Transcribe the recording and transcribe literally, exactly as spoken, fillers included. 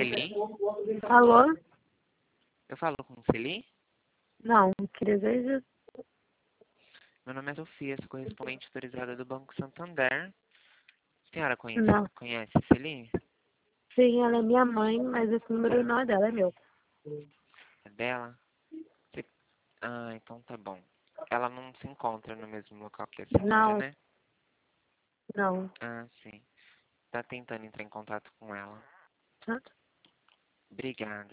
Celi? Alô? Eu falo com Celi? Não, queria dizer... Meu nome é Sofia, sou correspondente autorizada do Banco Santander. A senhora conhece, Não. conhece Celi? Sim, ela é minha mãe, mas esse número não é dela, é meu. É dela? Você- Ah, então tá bom. Ela não se encontra no mesmo local que a senhora, Não, né? não. Ah, sim. Tá tentando entrar em contato com ela. Tá? Obrigada.